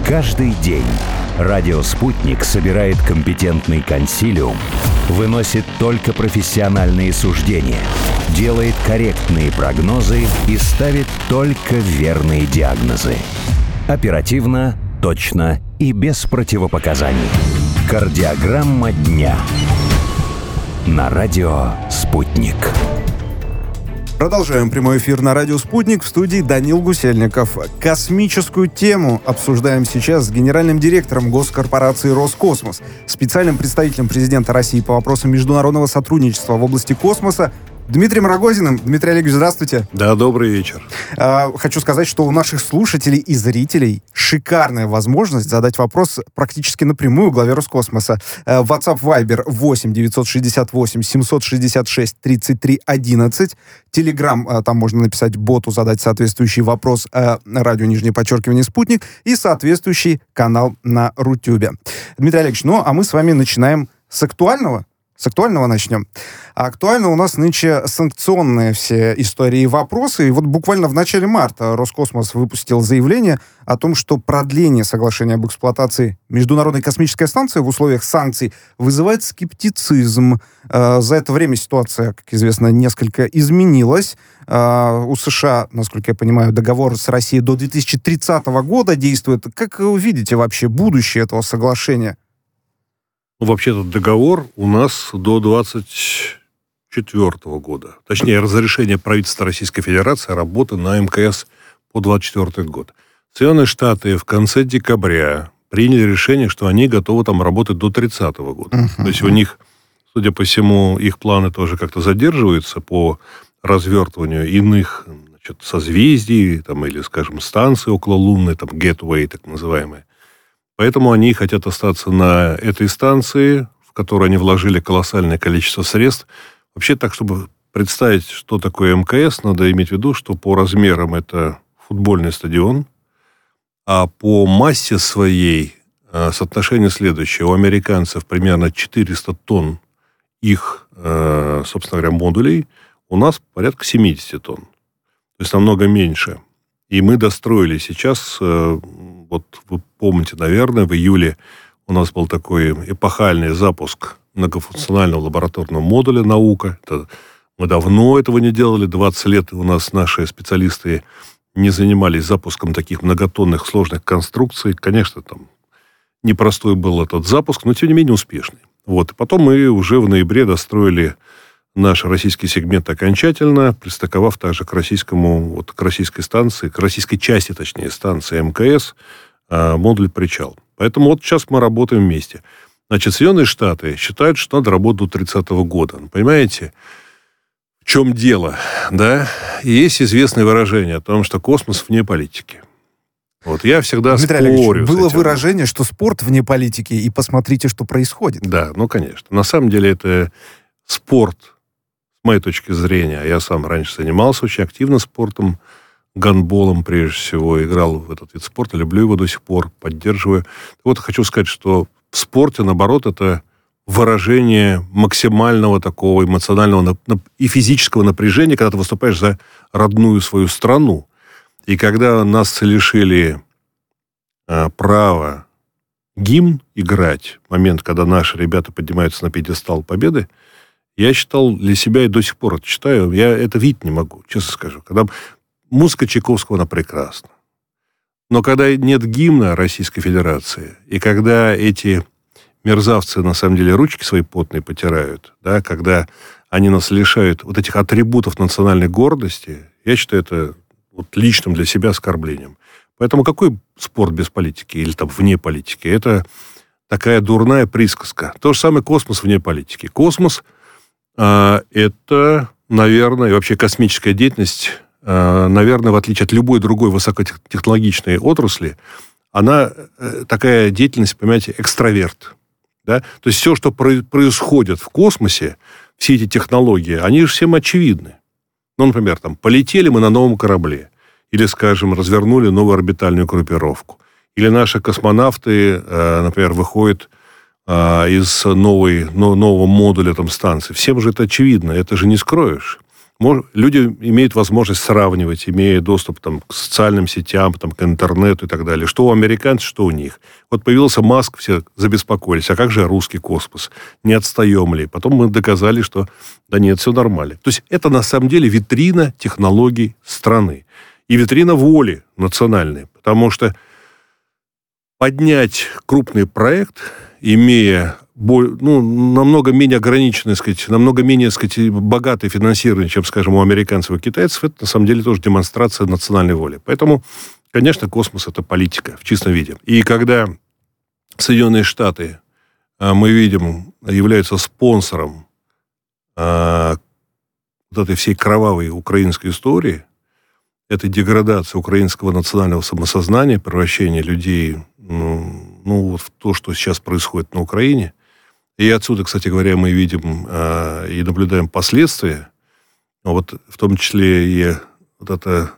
Каждый день радио «Спутник» собирает компетентный консилиум, выносит только профессиональные суждения, делает корректные прогнозы и ставит только верные диагнозы. Оперативно, точно и без противопоказаний. Кардиограмма дня. На радио «Спутник». Продолжаем прямой эфир на радио «Спутник», в студии Данил Гусельников. Космическую тему обсуждаем сейчас с генеральным директором госкорпорации «Роскосмос», специальным представителем президента России по вопросам международного сотрудничества в области космоса Дмитрием Рогозиным. Дмитрий Олегович, здравствуйте. Да, добрый вечер. Хочу сказать, что у наших слушателей и зрителей шикарная возможность задать вопрос практически напрямую главе Роскосмоса. WhatsApp Viber 8 968 766 33 11. Telegram, там можно написать боту, задать соответствующий вопрос, радио_ «Спутник», и соответствующий канал на Рутюбе. Дмитрий Олегович, а мы с вами начинаем с актуального. С актуального начнем. А актуально у нас нынче санкционные все истории и вопросы. И вот буквально в начале марта Роскосмос выпустил заявление о том, что продление соглашения об эксплуатации Международной космической станции в условиях санкций вызывает скептицизм. За это время ситуация, как известно, несколько изменилась. У США, насколько я понимаю, договор с Россией до 2030 года действует. Как вы видите вообще будущее этого соглашения? Вообще этот договор у нас до 2024 года. Точнее, разрешение правительства Российской Федерации работы на МКС по 2024 год. Соединенные Штаты в конце декабря приняли решение, что они готовы там работать до 2030 года. То есть у них, судя по всему, их планы тоже как-то задерживаются по развертыванию иных, созвездий, там, или, скажем, станций окололунной, там, Gateway, так называемые. Поэтому они хотят остаться на этой станции, в которую они вложили колоссальное количество средств. Вообще, так, чтобы представить, что такое МКС, надо иметь в виду, что по размерам это футбольный стадион, а по массе своей соотношение следующее. У американцев примерно 400 тонн их, собственно говоря, модулей, у нас порядка 70 тонн. То есть намного меньше. И мы достроили сейчас, вот вы помните, наверное, в июле у нас был такой эпохальный запуск многофункционального лабораторного модуля «Наука». Мы давно этого не делали, 20 лет у нас наши специалисты не занимались запуском таких многотонных сложных конструкций. Конечно, там непростой был этот запуск, но тем не менее успешный. Вот. Потом мы уже в ноябре достроили наш российский сегмент окончательно, пристыковав также к российской станции, к российской части, точнее, станции МКС, модуль «Причал». Поэтому вот сейчас мы работаем вместе. Значит, Соединенные Штаты считают, что надо работать до 30 года. Понимаете, в чем дело, да? И есть известное выражение о том, что космос вне политики. Вот я всегда Дмитрий спорю. Было выражение, что спорт вне политики, и посмотрите, что происходит. Да, конечно. На самом деле это спорт. С моей точки зрения, я сам раньше занимался очень активно спортом, гандболом прежде всего, играл в этот вид спорта, люблю его до сих пор, поддерживаю. Вот хочу сказать, что в спорте, наоборот, это выражение максимального такого эмоционального и физического напряжения, когда ты выступаешь за родную свою страну. И когда нас лишили права гимн играть, момент, когда наши ребята поднимаются на пьедестал победы, я считал для себя и до сих пор это читаю, я это видеть не могу, честно скажу. Когда музыка Чайковского, она прекрасна. Но когда нет гимна Российской Федерации, и когда эти мерзавцы, на самом деле, ручки свои потные потирают, да, когда они нас лишают вот этих атрибутов национальной гордости, я считаю это вот личным для себя оскорблением. Поэтому какой спорт без политики или там вне политики? Это такая дурная присказка. То же самое космос вне политики. Космос это, наверное, и вообще космическая деятельность, наверное, в отличие от любой другой высокотехнологичной отрасли, она такая деятельность, понимаете, экстраверт. Да? То есть все, что происходит в космосе, все эти технологии, они же всем очевидны. Ну, например, там, полетели мы на новом корабле, или, скажем, развернули новую орбитальную группировку, или наши космонавты, например, выходят из нового модуля там, станции. Всем же это очевидно, это же не скроешь. люди имеют возможность сравнивать, имея доступ там, к социальным сетям, там, к интернету и так далее. Что у американцев, что у них. Вот появился Маск, все забеспокоились. А как же русский космос? Не отстаем ли? Потом мы доказали, что да нет, все нормально. То есть это на самом деле витрина технологий страны. И витрина воли национальной. Потому что поднять крупный проект, имея намного менее ограниченное, намного менее, богатое финансирование, чем, скажем, у американцев и китайцев, это, на самом деле, тоже демонстрация национальной воли. Поэтому, конечно, космос – это политика в чистом виде. И когда Соединенные Штаты, мы видим, являются спонсором вот этой всей кровавой украинской истории, этой деградации украинского национального самосознания, превращения людей вот в то, что сейчас происходит на Украине. И отсюда, кстати говоря, мы видим и наблюдаем последствия, вот в том числе и вот это,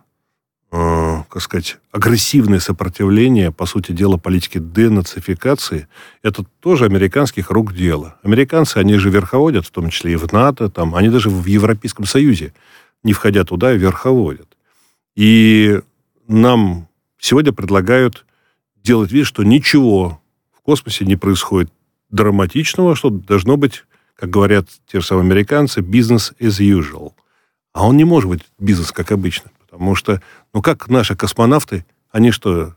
агрессивное сопротивление, по сути дела, политики денацификации, это тоже американских рук дело. Американцы, они же верховодят, в том числе и в НАТО, они даже в Европейском Союзе, не входя туда, верховодят. И нам сегодня предлагают делать вид, что ничего в космосе не происходит драматичного, что должно быть, как говорят те же самые американцы, business as usual. А он не может быть бизнес как обычно. Потому что, как наши космонавты, они что,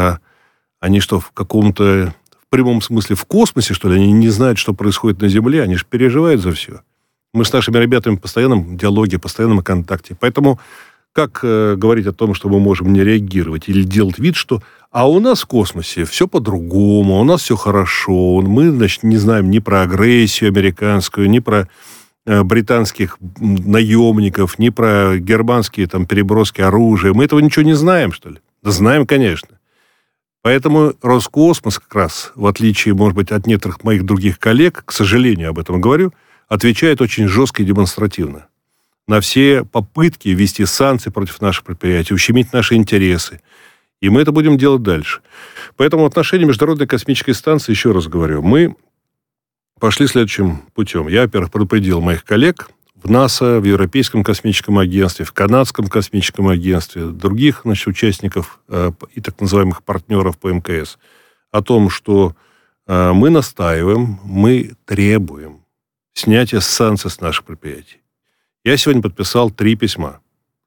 в каком-то, в прямом смысле, в космосе, что ли? Они не знают, что происходит на Земле, они же переживают за все. Мы с нашими ребятами в постоянном диалоге, постоянном контакте. Поэтому как говорить о том, что мы можем не реагировать или делать вид, что а у нас в космосе все по-другому, у нас все хорошо, мы, не знаем ни про агрессию американскую, ни про британских наемников, ни про германские переброски оружия. Мы этого ничего не знаем, что ли? Да знаем, конечно. Поэтому Роскосмос как раз, в отличие, может быть, от некоторых моих других коллег, к сожалению, об этом говорю, отвечает очень жестко и демонстративно на все попытки ввести санкции против наших предприятий, ущемить наши интересы. И мы это будем делать дальше. Поэтому в отношении Международной космической станции, еще раз говорю, мы пошли следующим путем. Я, во-первых, предупредил моих коллег в НАСА, в Европейском космическом агентстве, в Канадском космическом агентстве, других, участников и так называемых партнеров по МКС о том, что мы настаиваем, мы требуем снятия санкций с наших предприятий. Я сегодня подписал 3 письма.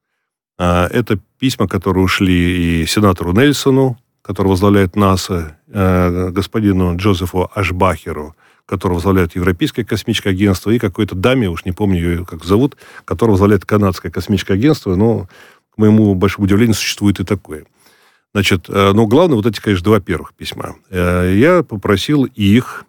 Это письма, которые ушли и сенатору Нельсону, который возглавляет НАСА, господину Джозефу Ашбахеру, который возглавляет Европейское космическое агентство, и какой-то даме, уж не помню ее, как зовут, которая возглавляет Канадское космическое агентство, но, к моему большому удивлению, существует и такое. Но главное, вот эти, конечно, 2 первых письма. Я попросил их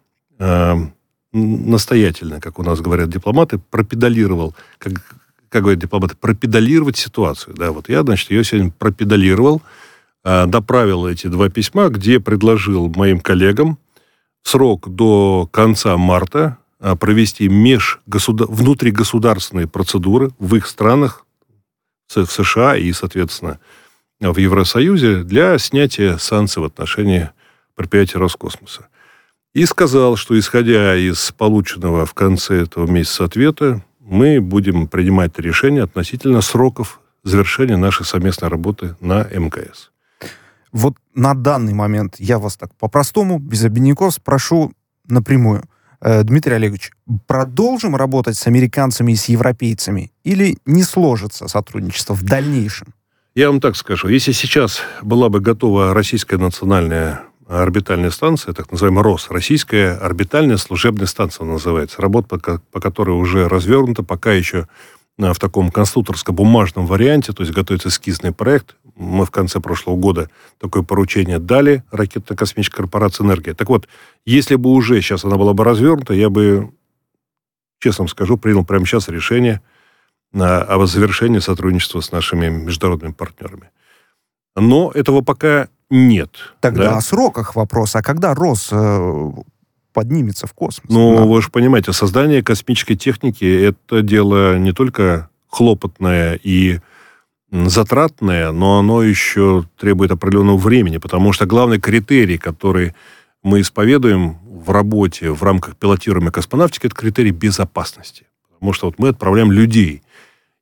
настоятельно, как у нас говорят дипломаты, пропедалировал, как говорят дипломаты, пропедалировать ситуацию. Да, вот я, ее сегодня пропедалировал, доправил эти 2 письма, где предложил моим коллегам в срок до конца марта провести внутригосударственные процедуры в их странах, в США и, соответственно, в Евросоюзе для снятия санкций в отношении предприятий Роскосмоса. И сказал, что, исходя из полученного в конце этого месяца ответа, мы будем принимать решения относительно сроков завершения нашей совместной работы на МКС. Вот на данный момент я вас так по-простому, без обиняков, спрошу напрямую. Дмитрий Олегович, продолжим работать с американцами и с европейцами или не сложится сотрудничество в дальнейшем? Я вам так скажу. Если сейчас была бы готова российская национальная орбитальная станция, так называемая РОС, Российская орбитальная служебная станция называется, работа по которой уже развернута, пока еще в таком конструкторско-бумажном варианте, то есть готовится эскизный проект. Мы в конце прошлого года такое поручение дали ракетно-космической корпорации «Энергия». Так вот, если бы уже сейчас она была бы развернута, я бы, честно вам скажу, принял прямо сейчас решение о завершении сотрудничества с нашими международными партнерами. Но этого пока нет. Тогда о сроках вопрос. А когда РОС поднимется в космос? Вы же понимаете, создание космической техники – это дело не только хлопотное и затратное, но оно еще требует определенного времени, потому что главный критерий, который мы исповедуем в работе в рамках пилотируемой космонавтики, это критерий безопасности. Потому что мы отправляем людей.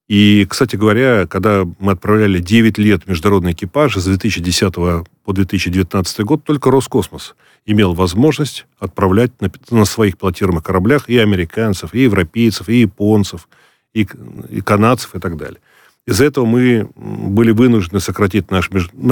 И, кстати говоря, когда мы отправляли 9 лет международный экипаж с 2010 по 2019 год, только Роскосмос имел возможность отправлять на своих пилотируемых кораблях и американцев, и европейцев, и японцев, и канадцев, и так далее. Из-за этого мы были вынуждены сократить наш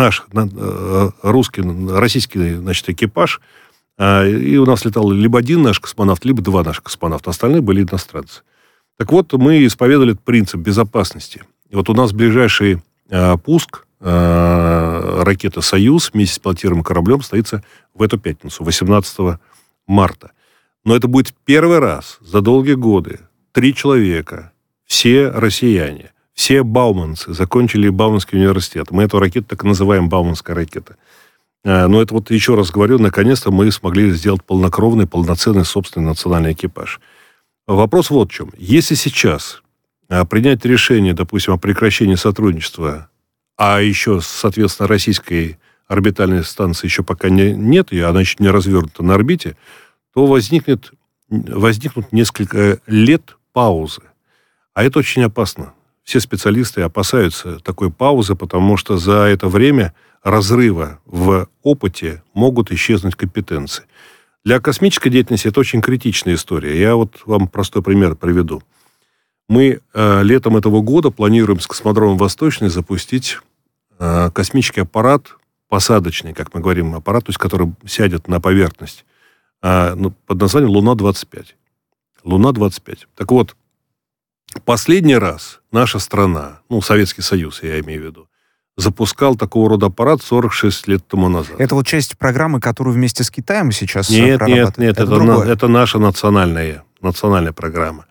российский, значит, экипаж. И у нас летал либо один наш космонавт, либо два наших космонавта. Остальные были иностранцы. Так вот, мы исповедовали этот принцип безопасности. И вот у нас ближайший пуск ракеты «Союз» вместе с пилотируемым кораблем состоится в эту пятницу, 18 марта. Но это будет первый раз за долгие годы 3 человека, все россияне, все бауманцы, закончили Бауманский университет. Мы эту ракету так и называем «Бауманская ракета». Но это вот, еще раз говорю, наконец-то мы смогли сделать полнокровный, полноценный собственный национальный экипаж. Вопрос вот в чем. Если сейчас принять решение, допустим, о прекращении сотрудничества, а еще, соответственно, российской орбитальной станции еще пока нет ее, она еще не развернута на орбите, то возникнут несколько лет паузы. А это очень опасно. Все специалисты опасаются такой паузы, потому что за это время разрыва в опыте могут исчезнуть компетенции. Для космической деятельности это очень критичная история. Я вот вам простой пример приведу. Мы летом этого года планируем с космодромом «Восточный» запустить космический аппарат, посадочный, как мы говорим, аппарат, то есть который сядет на поверхность, под названием «Луна-25». «Луна-25». Так вот, последний раз наша страна, Советский Союз, я имею в виду, запускал такого рода аппарат 46 лет тому назад. Это вот часть программы, которую вместе с Китаем сейчас прорабатываем? Нет, это наша национальная программа.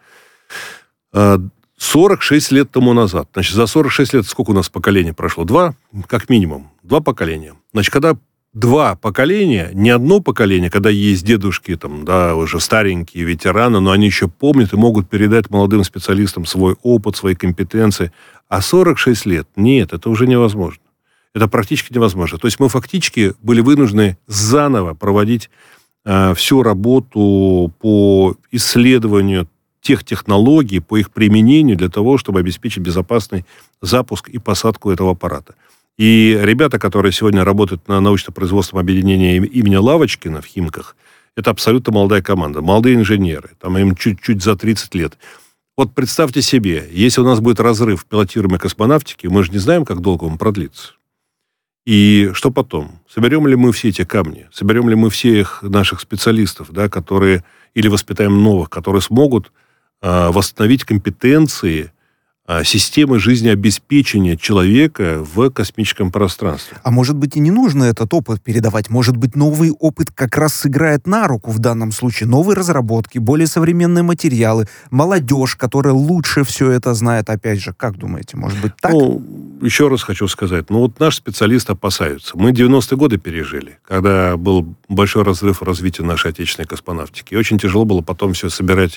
46 лет тому назад. Значит, за 46 лет сколько у нас поколений прошло? 2, как минимум. 2 поколения. Значит, когда 2 поколения, не одно поколение, когда есть дедушки, уже старенькие ветераны, но они еще помнят и могут передать молодым специалистам свой опыт, свои компетенции. А 46 лет? Нет, это уже невозможно. Это практически невозможно. То есть мы фактически были вынуждены заново проводить всю работу по исследованию тех технологий, по их применению для того, чтобы обеспечить безопасный запуск и посадку этого аппарата. И ребята, которые сегодня работают на научно-производственном объединении имени Лавочкина в Химках, это абсолютно молодая команда, молодые инженеры, им чуть-чуть за 30 лет. Вот представьте себе, если у нас будет разрыв в пилотируемой космонавтике, мы же не знаем, как долго он продлится. И что потом? Соберем ли мы все эти камни? Соберем ли мы всех наших специалистов, которые, или воспитаем новых, которые смогут восстановить компетенции системы жизнеобеспечения человека в космическом пространстве. А может быть, и не нужно этот опыт передавать? Может быть, новый опыт как раз сыграет на руку в данном случае? Новые разработки, более современные материалы, молодежь, которая лучше все это знает. Опять же, как думаете, может быть так? Еще раз хочу сказать. Наши специалисты опасаются. Мы 90-е годы пережили, когда был большой разрыв в развитии нашей отечественной космонавтики. И очень тяжело было потом все собирать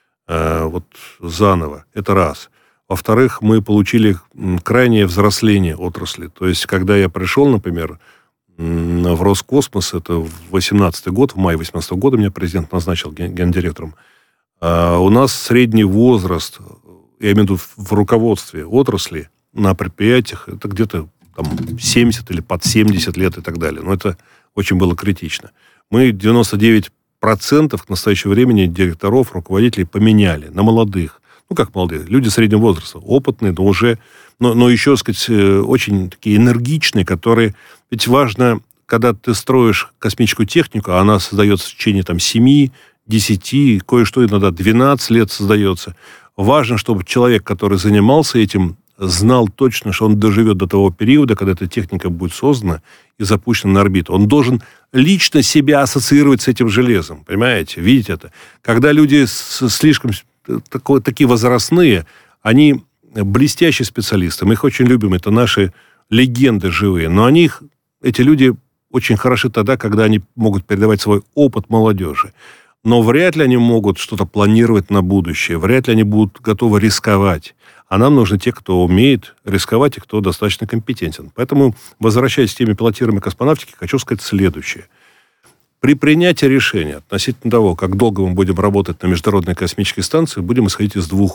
заново. Это раз. Во-вторых, мы получили крайнее взросление отрасли. То есть, когда я пришел, например, в Роскосмос, это в 18-й год, в мае 18-го года меня президент назначил гендиректором, у нас средний возраст, я имею в виду в руководстве отрасли, на предприятиях, это где-то 70 или под 70 лет и так далее. Но это очень было критично. Мы 99% к настоящему времени директоров, руководителей поменяли на молодых. Как молодые, люди среднего возраста, опытные, но уже, но еще, очень такие энергичные, которые... Ведь важно, когда ты строишь космическую технику, она создается в течение 7, 10, кое-что иногда 12 лет создается. Важно, чтобы человек, который занимался этим, знал точно, что он доживет до того периода, когда эта техника будет создана и запущена на орбиту. Он должен лично себя ассоциировать с этим железом, понимаете? Видите это? Когда люди слишком... такие возрастные, они блестящие специалисты, мы их очень любим, это наши легенды живые, но эти люди очень хороши тогда, когда они могут передавать свой опыт молодежи. Но вряд ли они могут что-то планировать на будущее, вряд ли они будут готовы рисковать. А нам нужны те, кто умеет рисковать и кто достаточно компетентен. Поэтому, возвращаясь к теме пилотируемой космонавтики, хочу сказать следующее. При принятии решения относительно того, как долго мы будем работать на Международной космической станции, будем исходить из 2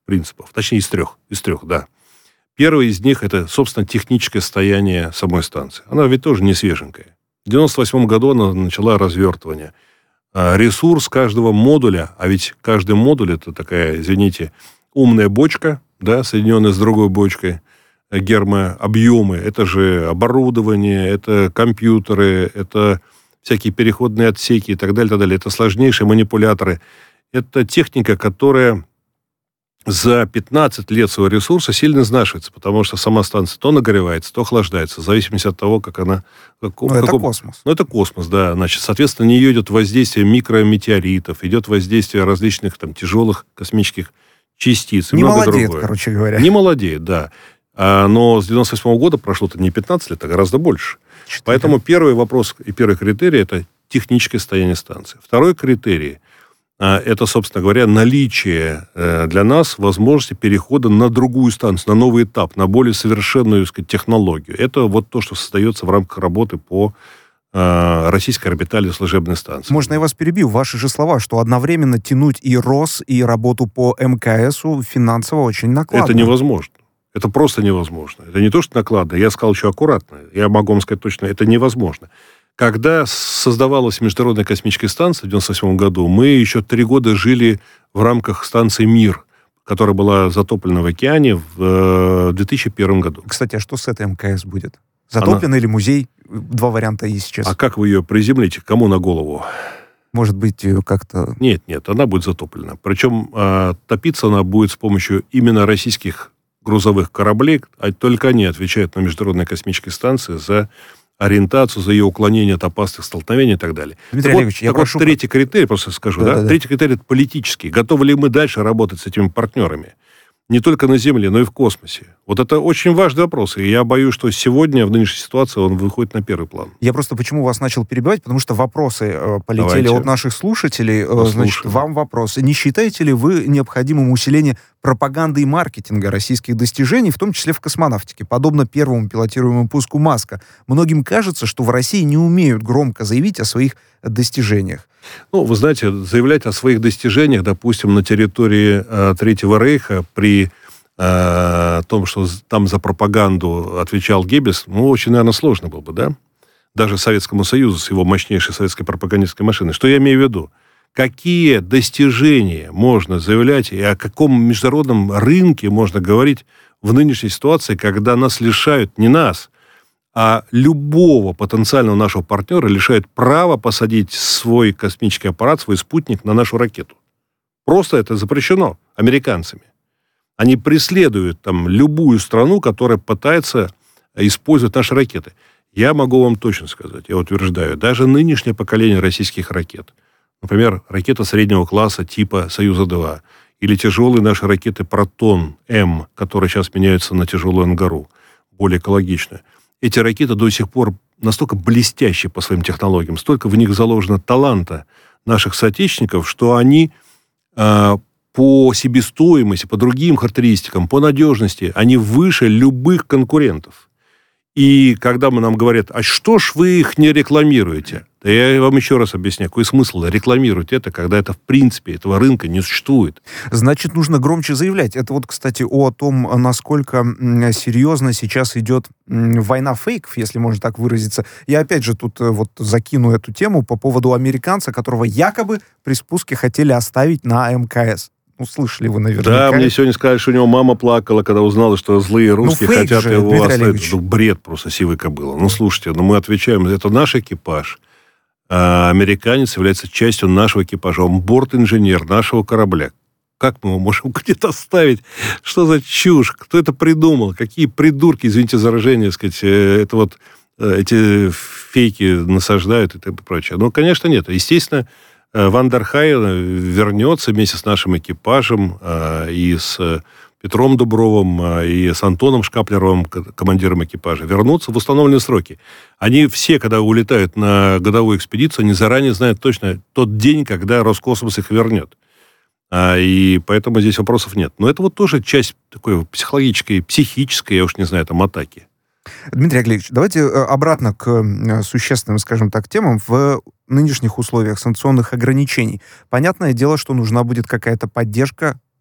принципов. Точнее, из трех, да. Первый из них – это, собственно, техническое состояние самой станции. Она ведь тоже не свеженькая. В 1998 году она начала развертывание. Ресурс каждого модуля, а ведь каждый модуль – это такая, извините, умная бочка, да, соединенная с другой бочкой, гермообъемы. Это же оборудование, это компьютеры, это всякие переходные отсеки и так далее, так далее. Это сложнейшие манипуляторы. Это техника, которая за 15 лет своего ресурса сильно изнашивается, потому что сама станция то нагревается, то охлаждается, в зависимости от того, как она... Это космос. Это космос, да. Значит, соответственно, на нее идет воздействие микрометеоритов, идет воздействие различных там тяжелых космических частиц. Не молодеет, короче говоря. Не молодеет, да. Но с 98 года прошло-то не 15 лет, а гораздо больше. 4. Поэтому первый вопрос и первый критерий – это техническое состояние станции. Второй критерий – это, собственно говоря, наличие для нас возможности перехода на другую станцию, на новый этап, на более совершенную, так сказать, технологию. Это вот то, что создается в рамках работы по российской орбитальной служебной станции. Можно я вас перебью? Ваши же слова, что одновременно тянуть и РОС, и работу по МКСу финансово очень накладно. Это невозможно. Это просто невозможно. Это не то, что накладно. Я сказал еще аккуратно. Я могу вам сказать точно, это невозможно. Когда создавалась Международная космическая станция в 1998 году, мы еще 3 года жили в рамках станции «Мир», которая была затоплена в океане в 2001 году. Кстати, а что с этой МКС будет? Затоплена или музей? 2 варианта есть сейчас. А как вы ее приземлите? Кому на голову? Может быть, как-то... Нет, она будет затоплена. Причем топиться она будет с помощью именно российских грузовых кораблей, а только они отвечают на Международной космической станции за ориентацию, за ее уклонение от опасных столкновений и так далее. Дмитрий Олегович, я прошу... третий критерий, просто скажу, да? Третий критерий – это политический. Готовы ли мы дальше работать с этими партнерами? Не только на Земле, но и в космосе. Вот это очень важный вопрос. И я боюсь, что сегодня, в нынешней ситуации, он выходит на первый план. Я просто почему вас начал перебивать? Потому что вопросы полетели от наших слушателей. Значит, вам вопрос. Не считаете ли вы необходимым усиление пропаганды и маркетинга российских достижений, в том числе в космонавтике, подобно первому пилотируемому пуску Маска? Многим кажется, что в России не умеют громко заявить о своих достижениях. Ну, вы знаете, заявлять о своих достижениях, допустим, на территории Третьего Рейха при том, что там за пропаганду отвечал Геббельс, очень, наверное, сложно было бы, да? Даже Советскому Союзу с его мощнейшей советской пропагандистской машиной. Что я имею в виду? Какие достижения можно заявлять и о каком международном рынке можно говорить в нынешней ситуации, когда нас лишают, не нас, а любого потенциального нашего партнера лишают права посадить свой космический аппарат, свой спутник на нашу ракету. Просто это запрещено американцами. Они преследуют там любую страну, которая пытается использовать наши ракеты. Я могу вам точно сказать, я утверждаю, даже нынешнее поколение российских ракет, например, ракета среднего класса типа «Союза-2», или тяжелые наши ракеты «Протон-М», которые сейчас меняются на тяжелую «Ангару», более экологичную. Эти ракеты до сих пор настолько блестящие по своим технологиям, столько в них заложено таланта наших соотечественников, что они по себестоимости, по другим характеристикам, по надежности, они выше любых конкурентов. И когда нам говорят, а что ж вы их не рекламируете? Да я вам еще раз объясняю, какой смысл рекламировать это, когда это в принципе, этого рынка не существует. Значит, нужно громче заявлять. Это вот, кстати, о том, насколько серьезно сейчас идет война фейков, если можно так выразиться. Я опять же тут вот закину эту тему по поводу американца, которого якобы при спуске хотели оставить на МКС. Слышали вы наверняка. Да, мне сегодня сказали, что у него мама плакала, когда узнала, что злые русские хотят же, его оставить. Бред просто сивой кобылы. Слушайте, мы отвечаем, это наш экипаж. А американец является частью нашего экипажа. Он борт-инженер нашего корабля. Как мы его можем где-то оставить? Что за чушь? Кто это придумал? Какие придурки, извините за выражение, сказать, это вот эти фейки насаждают и прочее. Конечно, нет. Естественно, Ван дер Хайен вернется вместе с нашим экипажем и с Петром Дубровым, и с Антоном Шкаплеровым, командиром экипажа, вернутся в установленные сроки. Они все, когда улетают на годовую экспедицию, они заранее знают точно тот день, когда Роскосмос их вернет. И поэтому здесь вопросов нет. Но это вот тоже часть такой психологической, психической, я уж не знаю, там, атаки. Дмитрий Олегович, давайте обратно к существенным, скажем так, темам. В нынешних условиях санкционных ограничений понятное дело, что нужна будет какая-то поддержка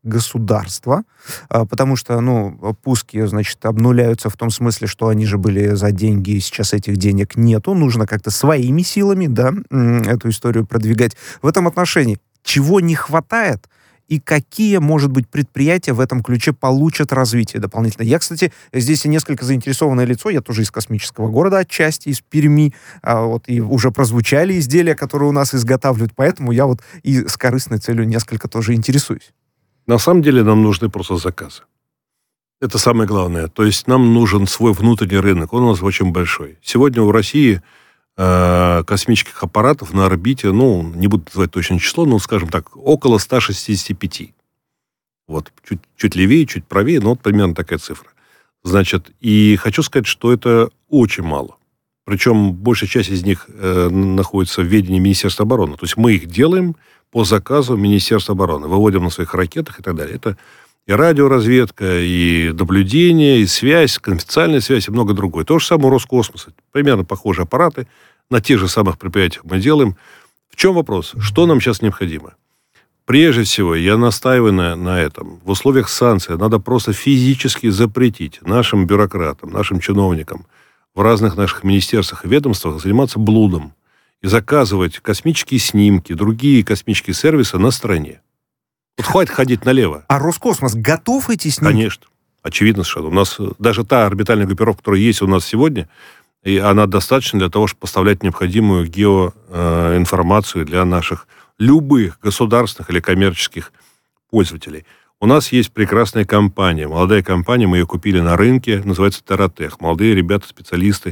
государства, потому что, пуски, значит, обнуляются в том смысле, что они же были за деньги, и сейчас этих денег нету, нужно как-то своими силами, да, эту историю продвигать. В этом отношении чего не хватает, и какие, может быть, предприятия в этом ключе получат развитие дополнительно. Я, кстати, здесь и несколько заинтересованное лицо, я тоже из космического города отчасти, из Перми, и уже прозвучали изделия, которые у нас изготавливают, поэтому я вот и с корыстной целью несколько тоже интересуюсь. На самом деле нам нужны просто заказы. Это самое главное. То есть нам нужен свой внутренний рынок, он у нас очень большой. Сегодня у России космических аппаратов на орбите, не буду называть точное число, но, скажем так, около 165. Вот, чуть левее, чуть правее, но вот примерно такая цифра. Значит, и хочу сказать, что это очень мало. Причем большая часть из них находится в ведении Министерства обороны. То есть мы их делаем по заказу Министерства обороны, выводим на своих ракетах и так далее. Это и радиоразведка, и наблюдение, и связь, конфиденциальная связь, и много другое. То же самое у Роскосмоса. Примерно похожие аппараты на тех же самых предприятиях мы делаем. В чем вопрос? Что нам сейчас необходимо? Прежде всего, я настаиваю на этом. В условиях санкций надо просто физически запретить нашим бюрократам, нашим чиновникам в разных наших министерствах и ведомствах заниматься блудом и заказывать космические снимки, другие космические сервисы на стороне. Вот хватит ходить налево. А Роскосмос готов эти снимки? Конечно. Очевидно, что у нас даже та орбитальная группировка, которая есть у нас сегодня, и она достаточна для того, чтобы поставлять необходимую геоинформацию для наших любых государственных или коммерческих пользователей. У нас есть прекрасная компания, молодая компания, мы ее купили на рынке, называется Тератех. Молодые ребята, специалисты,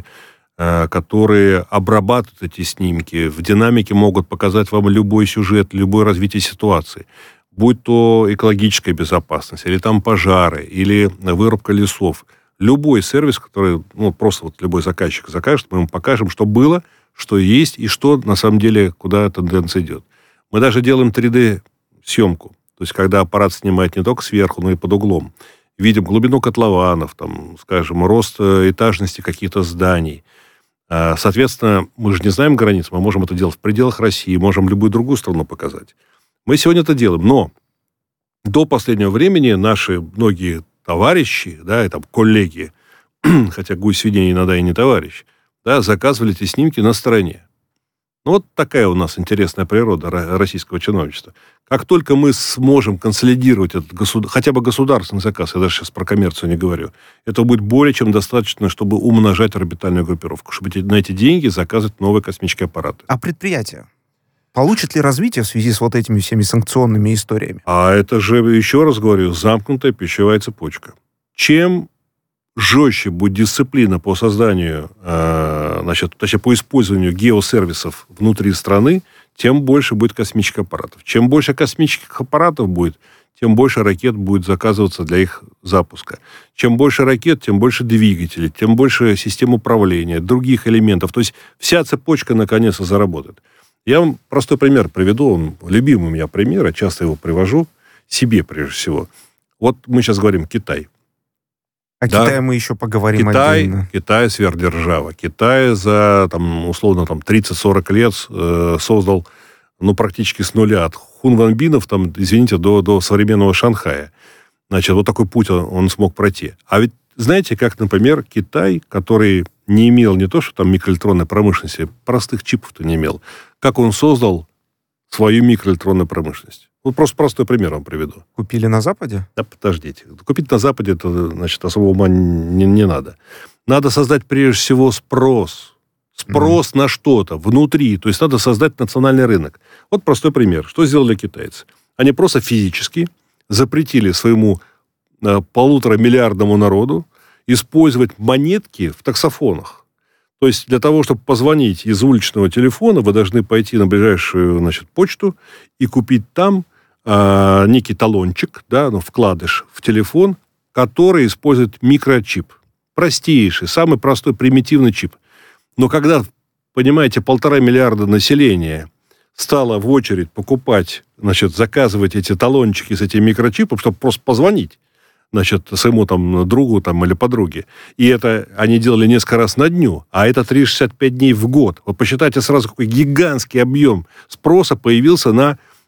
которые обрабатывают эти снимки, в динамике могут показать вам любой сюжет, любое развитие ситуации. Будь то экологическая безопасность, или там пожары, или вырубка лесов. Любой сервис, который, просто вот любой заказчик закажет, мы ему покажем, что было, что есть, и что, на самом деле, куда тенденция идет. Мы даже делаем 3D-съемку. То есть, когда аппарат снимает не только сверху, но и под углом. Видим глубину котлованов, рост этажности каких-то зданий. Соответственно, мы же не знаем границ, мы можем это делать в пределах России, можем любую другую страну показать. Мы сегодня это делаем, но до последнего времени наши многие товарищи, коллеги, хотя гусь свиней иногда и не товарищ, заказывали эти снимки на стороне. Вот такая у нас интересная природа российского чиновничества. Как только мы сможем консолидировать этот хотя бы государственный заказ, я даже сейчас про коммерцию не говорю, это будет более чем достаточно, чтобы умножать орбитальную группировку, чтобы на эти деньги заказывать новые космические аппараты. А предприятия? Получит ли развитие в связи с вот этими всеми санкционными историями? А это же, еще раз говорю, замкнутая пищевая цепочка. Чем жестче будет дисциплина по созданию, по использованию геосервисов внутри страны, тем больше будет космических аппаратов. Чем больше космических аппаратов будет, тем больше ракет будет заказываться для их запуска. Чем больше ракет, тем больше двигателей, тем больше систем управления, других элементов. То есть вся цепочка наконец-то заработает. Я вам простой пример приведу, он любимый у меня пример, я часто его привожу, себе прежде всего. Вот мы сейчас говорим Китай. О Китае мы еще поговорим отдельно. Китай сверхдержава. Китай за, 30-40 лет создал, практически с нуля, от хунвейбинов, до современного Шанхая. Вот такой путь он смог пройти. А ведь знаете, как, например, Китай, который не имел не то, что микроэлектронной промышленности, простых чипов-то не имел, как он создал свою микроэлектронную промышленность. Просто простой пример вам приведу. Купили на Западе? Да, подождите. Купить на Западе, это, особого ума не надо. Надо создать, прежде всего, спрос. Спрос на что-то внутри. То есть надо создать национальный рынок. Вот простой пример. Что сделали китайцы? Они просто физически запретили своему 1,5 миллиарда народу использовать монетки в таксофонах. То есть для того, чтобы позвонить из уличного телефона, вы должны пойти на ближайшую, почту и купить там некий талончик, вкладыш в телефон, который использует микрочип. Простейший, самый простой, примитивный чип. Но когда, понимаете, 1,5 миллиарда населения стало в очередь покупать, заказывать эти талончики с этим микрочипом, чтобы просто позвонить, своему другу или подруге. И это они делали несколько раз на дню, а это 365 дней в год. Вот посчитайте сразу, какой гигантский объем спроса появился на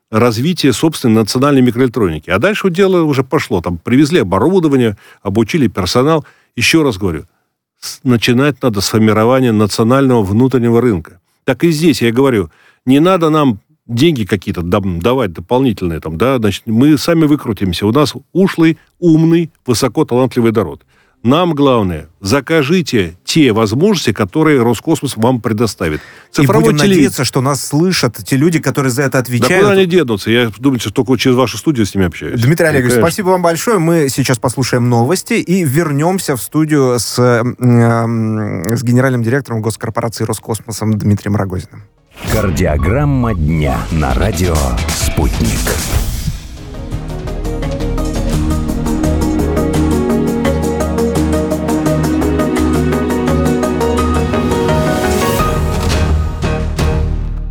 развитие собственной национальной микроэлектроники. А дальше дело уже пошло. Там привезли оборудование, обучили персонал. Еще раз говорю, начинать надо с формирования национального внутреннего рынка. Так и здесь я говорю, не надо нам деньги какие-то давать дополнительные. Там, да, значит, мы сами выкрутимся. У нас ушлый, умный, высокоталантливый народ. Нам главное, закажите те возможности, которые Роскосмос вам предоставит. Цифровой и будем надеяться, что нас слышат те люди, которые за это отвечают. Да куда они денутся? Я думаю, что только через вашу студию с ними общаюсь. Дмитрий Олегович, спасибо вам большое. Мы сейчас послушаем новости и вернемся в студию с генеральным директором госкорпорации Роскосмосом Дмитрием Рогозиным. Кардиограмма дня на радио «Спутник».